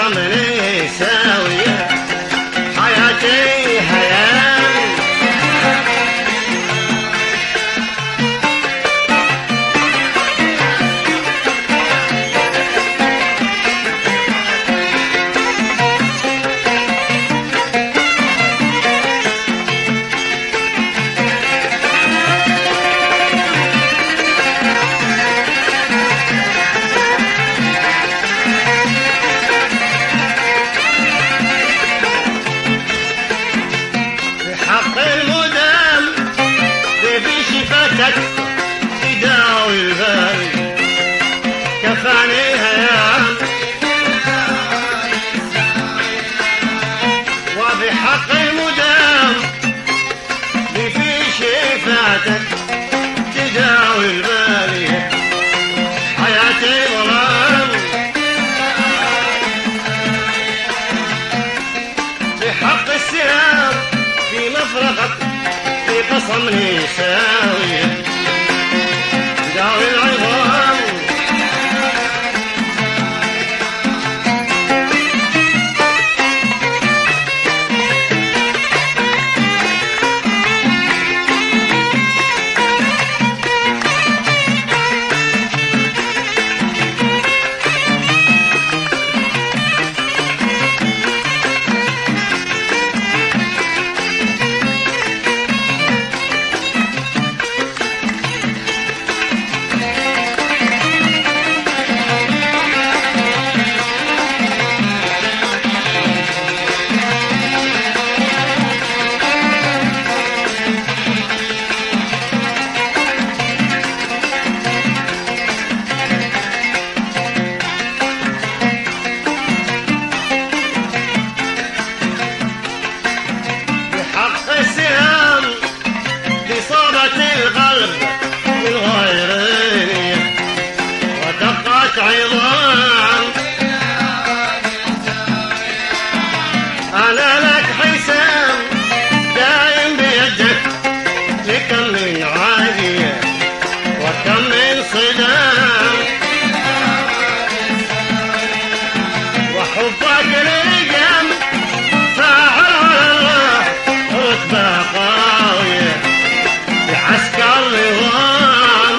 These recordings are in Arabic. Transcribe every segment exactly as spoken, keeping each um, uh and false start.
قسمني ساوية حياتي هيام. تداوي البال كفاني هيام، وبحق المدام في شفاتك تداوي البال حياتي ظلام. بحق السلام في مفرقك في قصمني ساوية داوي العظام. القلب بالغيرية ودقت عظام. أنا لك حسام دايم بيدك لكم من عالية وكم من صدام. وحبك للقم فاعل على الله رتبة قوية عسكر نظام.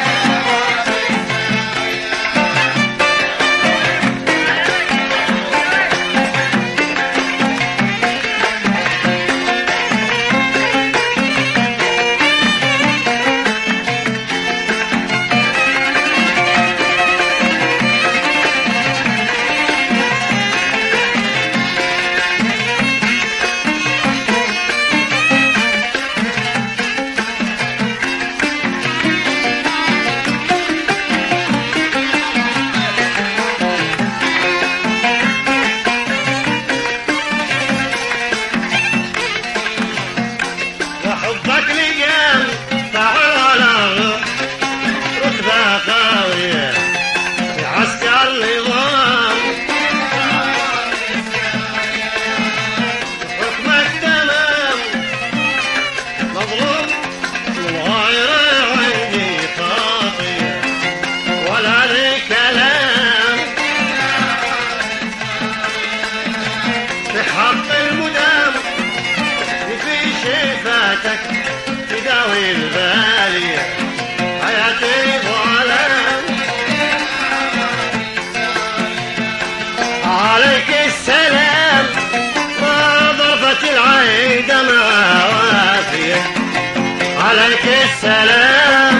حبك لقام فاعل على رتبة قوية عسكر نظام. حكمك تمام مظلوم والغير عندي خاطية ولا لي كلام. في حق المدام في شفاتك تداوي البالية حياتي ظلام. عليك السلام ما ضربت العين دمعة وافية. عليك السلام